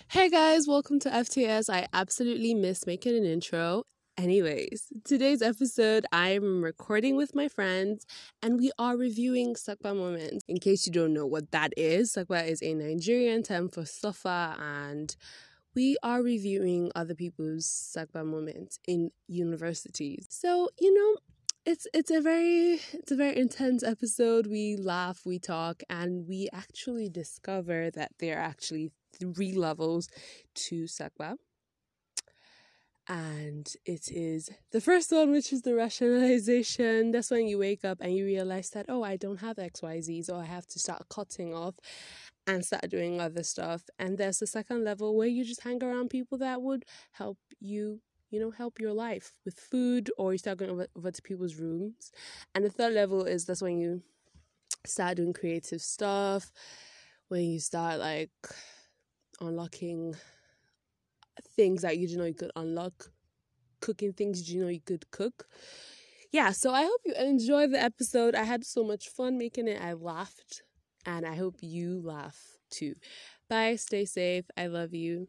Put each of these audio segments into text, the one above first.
Hey guys, welcome to FTS. I absolutely miss making an intro. Anyways, today's episode, I'm recording with my friends and we are reviewing Sakpa moments. In case you don't know what that is, Sakpa is a Nigerian term for suffer, and we are reviewing other people's Sakpa moments in universities. So, it's a very intense episode. We laugh, we talk, and we actually discover that there are actually 3 levels to Sakpa. And it is the first one, which is the rationalization. That's when you wake up and you realize that, oh, I don't have XYZ, so I have to start cutting off and start doing other stuff. And there's the second level where you just hang around people that would help you, help your life with food, or you start going over to people's rooms. And the third level is that's when you start doing creative stuff, when you start like unlocking things that you didn't know you could unlock, cooking things you didn't know you could cook. Yeah, so I hope you enjoy the episode. I had so much fun making it. I laughed, and I hope you laugh too. Bye, stay safe. I love you.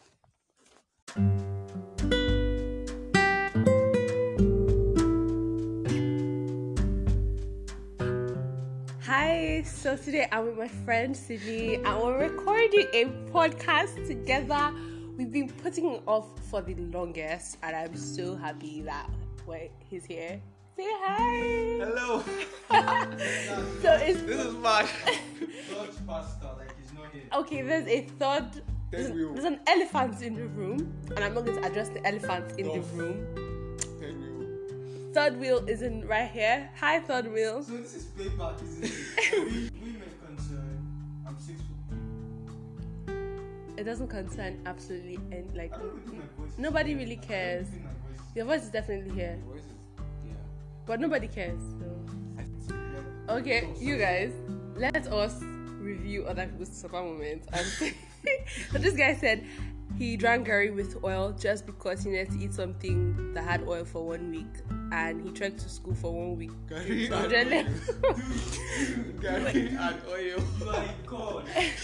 Hi, so today I'm with my friend Sydney and we're recording a podcast together. We've been putting it off for the longest and I'm so happy that he's here. Say hi! Hello! This is mine. Third pastor, like he's not here. Okay, there's a third. There's an elephant in the room, and I'm not going to address the elephant in the room. Third wheel isn't right here. Hi, third wheel. So this is playback, isn't it? we may concern. I'm 6 foot. It doesn't concern absolutely, and like I don't think my voice is nobody here. really cares. I don't think my voice is Your voice is definitely here, Voices, but nobody cares. So. Okay, you guys, let us review other people's super moments. And so this guy said he drank curry with oil just because he needed to eat something that had oil for 1 week, and he trekked to school for 1 week. Gary and oil. My God.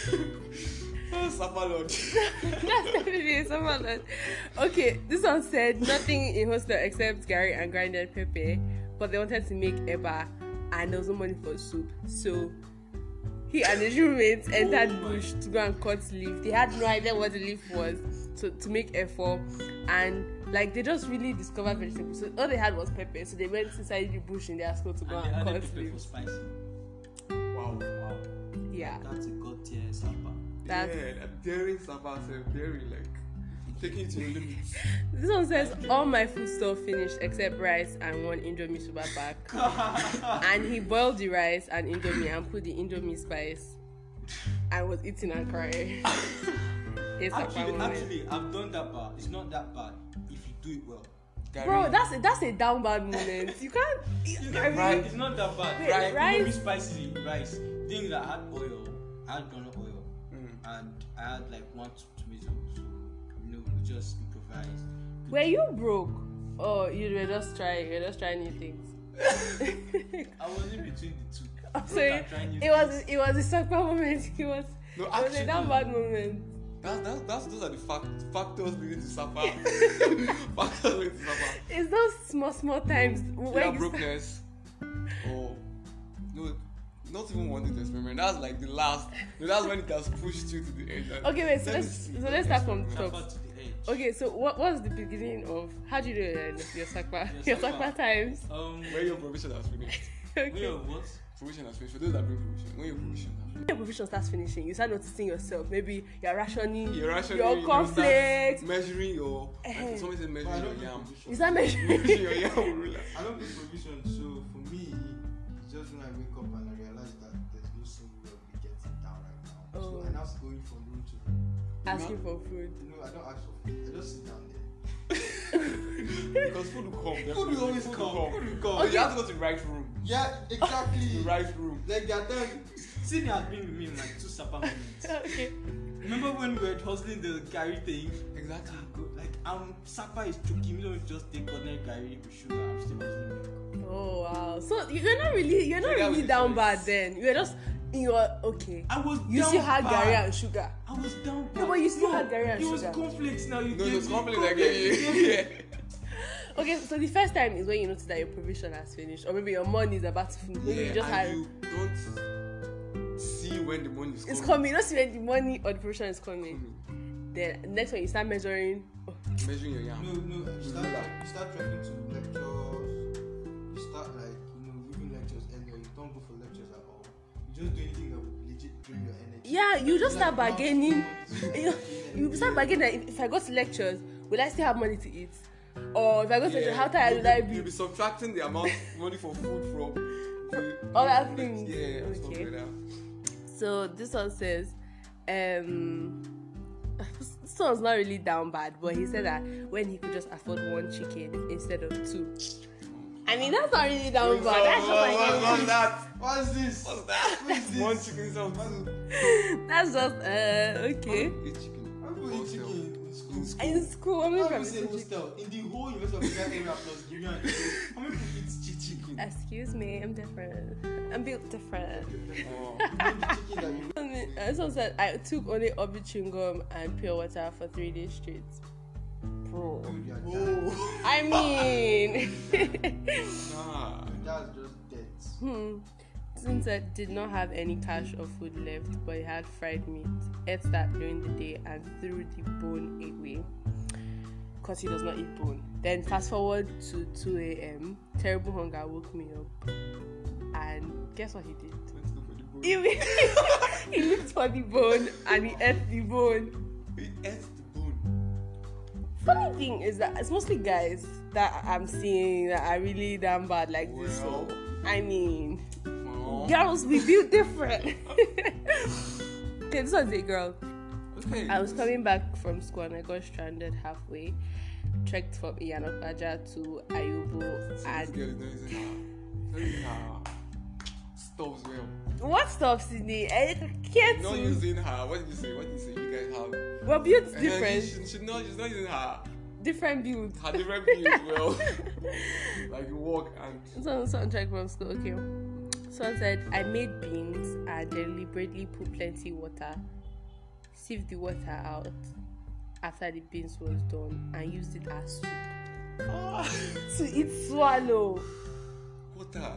Sapalot. That's definitely a summer lunch. Okay, this one said nothing in hostel except Gary and grinded pepper, but they wanted to make eba and there was no money for soup. So he and his roommates entered bush to go and cut leaf. They had no idea what the leaf was to make efo, and like they just really discovered vegetables. So all they had was pepper. So they went inside the bush in their school to go and cut leaf. Spicy. Wow. Yeah. That's a god tier supper. Yeah, I'm daring Sapa, daring, like, taking it to the limits. This one says all my food stuff finished except rice and 1 Indomie super pack. And he boiled the rice and Indomie and put the Indomie spice and was eating and crying. Actually, I've done that bad. It's not that bad if you do it well. Gary, Bro, that's a down bad moment. You can't. Right, it's not that bad. Wait, rice? Indomie spicy rice. Things that had oil, I had groundnut oil. And I had like 1 tomato, so we just improvised. Were you broke? Or you were just trying new things? I was in between the two. So it was a super moment. It was a down bad moment. Those are the factors leading to Sapa. Factors leading to Sapa. It's those small times where you brokenness. Or no. Not even wanting to experiment. That's like the last. That's when it has pushed you to the edge. Okay, wait. So let's start from the top. To the edge. Okay, so what was the beginning of? How do you do your Sakpa? Your Sakpa times. When your provision has finished. When your what? Provision has finished. For those that bring provision, when your provision has finished. When your provision starts finishing, you start noticing yourself. Maybe you're rationing Your your cornflakes. Measuring your. Like somebody said measuring your yam. You start measuring. Measuring your yam with ruler. I don't put provision, so for me, it's just when I wake up and I realize that there's no single way we getting down right now. Oh. So I'm now going from room to room. Asking for food. I don't ask for food. I just sit down there. Because food will come. Food will always come. Food will come. Okay. You have to go to the right room. Yeah, exactly. The right room. Like that time, Sydney has been with me in like 2 supper moments. Okay. Remember when we were hustling the Gary thing? Exactly. Like supper is choking. We don't just take ordinary Gary with sugar. I'm still hustling milk. Oh wow. So you're not really down bad then. You're just you are okay. I was You down still had bad. Gary and sugar. I I was down. No, but you still had Gary and It was sugar. cornflakes now. You No, gave it's me completely like yeah. Okay, so the first time is when you notice that your provision has finished, or maybe your money is about to finish. Maybe you just and had. you don't see when the money is coming. It's coming. You don't see when the money or the provision is coming. Then next one you start measuring. Oh, Measuring your yam. No. You start tracking to lectures. You start leaving lectures earlier. You don't go for lectures at all. You just do anything that will legit drain your energy. yeah, you just start Like, bargaining. now, You start bargaining that if I go to lectures, will I still have money to eat? Or if I go to lectures, how tired will I You'll be be? subtracting the amount of money for food from the Other things. Yeah, stuff Okay. like that. So this one says, this one's not really down bad, but he said that when he could just afford one chicken instead of two. I mean, that's not really down bad. That's just What's that? What's this? What's that? What is this? One chicken sounds that's just okay. Eat chicken. I'm going to chicken in school. In school, I'm How from do you say hostel? In the whole University of Nigeria area plus Guinea, how many people eat chicken? Excuse me, I'm different. I'm built different. Oh. You know the chicken that you This one said I took only Obi chewing gum and pure water for 3 days straight. Bro, you are dying. Oh. I mean, Nah. That's just death. since I did not have any cash or food left, but he had fried meat, ate that during the day and threw the bone away because he does not eat bone. Then fast forward to 2 a.m. Terrible hunger woke me up, and guess what he did? Let's look for the bone. He looked for the bone and he ate the bone. He ate the bone. Funny thing is that it's mostly guys that I'm seeing that are really damn bad like this. Well. So, I mean, Oh. girls, we build different. Okay, this one's a girl. Okay. I was coming back from school and I got stranded halfway. Trekked from Iyanopaja to Ayubu This girl and is not using her stuffs well. what stops in the I can't Not see. using her. What did you say? You guys have. Well, build And different, She's not using her different build. different views well. Like you walk and Someone check from school. Okay. Someone said I made beans and deliberately put plenty water, sieved the water out after the beans was done, and used it as soup to eat swallow. water.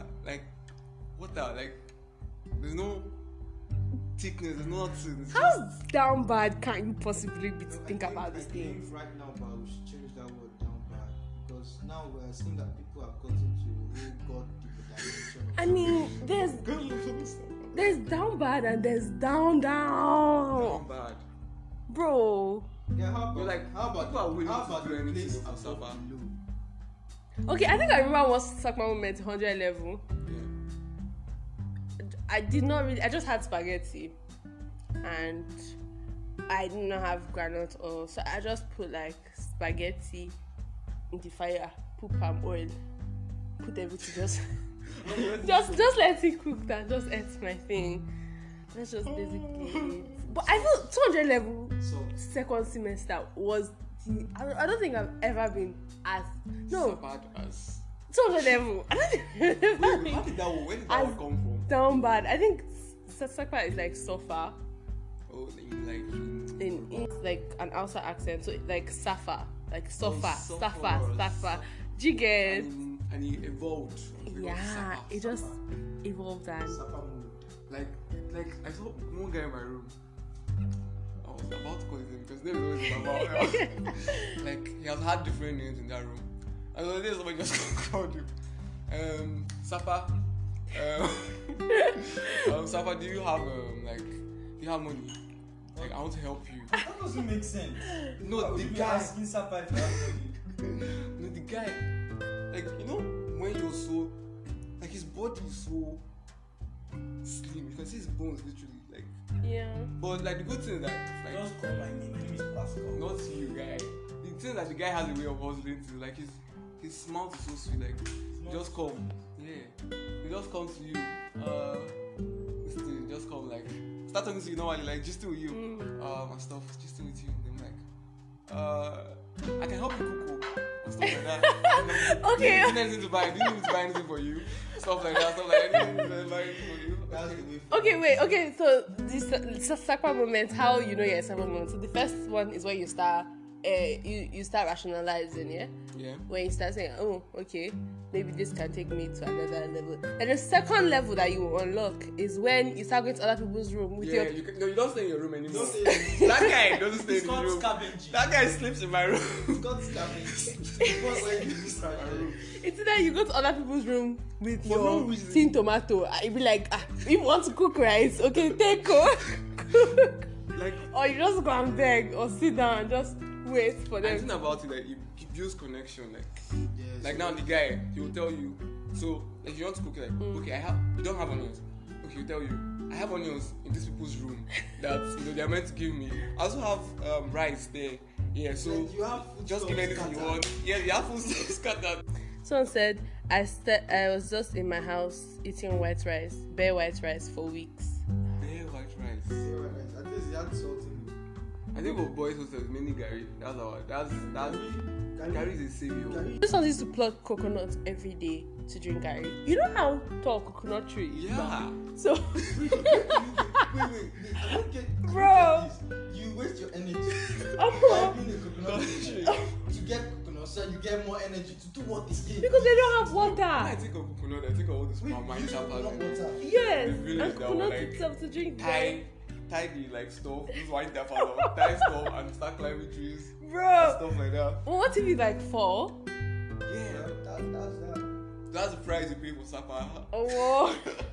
There's no thickness. There's no nothing. It's How down bad can you possibly be to think about this I thing? think right now, but we should change that word down bad because now we're seeing that people have gotten to who got the dimension. Of I mean, there's down bad and there's down. not bad. Bro. yeah, how about You're like, how about people are willing how to about do the anything place for above Sapa. below? Okay, I think I remember once Sakma went 100 level. I did not really. I just had spaghetti, and I did not have granite oil, so I just put like spaghetti in the fire, put palm oil, put everything just let it cook. That just ate my thing. That's just basically it. But I feel 200 level So second semester was. I don't think I've ever been as So no bad as. 200 level. I don't think I've ever been Where did that As- one come from? down bad. I think Sakpa is like sofa Oh, like in like an Hausa accent, so like safa, like sofa, Oh, safa, sofa. safa. Do you get? and he evolved. Yeah, it just evolved and Sapa mood. like I saw one guy in my room. I was about to call his name because name is always about like he has had different names in that room. And the other day somebody just called him. Sapa. Sapa, do you have money? Like I want to help you. That doesn't make sense. No, Why would the you be guy. asking Sapa if you have money? No, the guy, like when you're so, like his body is so slim. You can see his bones literally, like. yeah. But like the good thing is that like Just call my name. My name is Pascal. not you, guy. The thing is that the guy has a way of hustling too. Like his mouth is so sweet. Like he just come, yeah. He just come to you. This thing just come like start talking to you normally, like just with you. And stuff, just with you. Then like, I can help you cook and stuff like that. Okay. Do you need anything to buy? Do you need me to buy anything for you? Stuff like that. Stuff like anything to buy anything for you. That's the way. forward. Okay, wait. Okay, so this sakwa moment. How you know you're a sakwa moment? So the first one is when you start, you start rationalizing, yeah. Yeah. When you start saying, oh, okay, maybe this can take me to another level. And the second level that you will unlock is when you start going to other people's room with Yeah, your. you don't stay in your room anymore. Don't say That guy doesn't stay it's in his called room. scavenging. That guy sleeps in my room. It's called scavenging. Because when you start my room. It's that you go to other people's room with For your no reason. tin tomato. You be like, if you want to cook rice, okay, take cook. Like, Or you just go and beg or sit down and just wait for the them. thing about it, like, it builds connection. Yes. Like now the guy, he will tell you. So, like, if you want to cook, like, okay, you don't have onions. Okay, he'll tell you, I have onions in these people's room that they're meant to give me. I also have rice there. Yeah, so Like, you have food just stuff give me anything you scattered. want. Yeah, you have food stuff scattered. Someone said I was just in my house eating white rice, bare white rice for weeks. Yeah, white rice. Yeah, right, right. At least he had salt in I think for boys also is mainly Gary. That's it. Gary is a savior. Gary. This one used to pluck coconuts every day to drink Gary. You know how tall coconut tree is? Yeah. So Wait, I don't get. Bro. This. You waste your energy. Oh, By being a coconut tree. To get coconut, so you get more energy to do what again? because they don't have When I water. think of coconut, I think of all the Wait, small you mines use that coconut pass water. Yes, The village and that were coconut like itself to drink. tie the like stuff, just wind that follow, tie stuff and start climbing trees and Bro, stuff like that. well, what if you like fall? Yeah, Yeah, that's that. that's the price you pay for Sapa. Oh,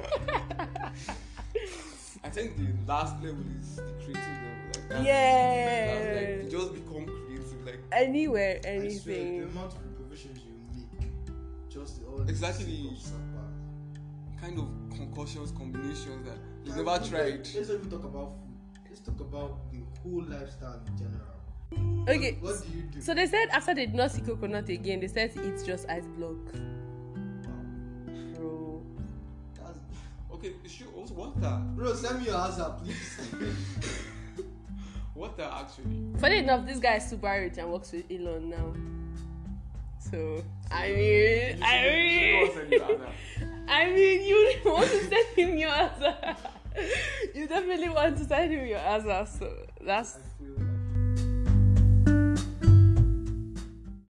I think the last level is the creative level. Like that. yeah. That's like you just become creative. Like Anywhere, I swear, the anything. amount of improvisations you make, just all Exactly. the sake of Sapa. kind of concussions, combinations that you Let's never not tried. Let's not even talk about food. Let's talk about the whole lifestyle in general. Okay, What do you do? so they said after they did not see coconut again, they said to eat just ice blocks. Wow. Bro. That's, Okay, you should also water. bro, send me your answer, please. Water actually. Funny enough, this guy is super rich and works with Elon now. So I mean, you want to send him your answer. You definitely want to send him your answer. So that's I feel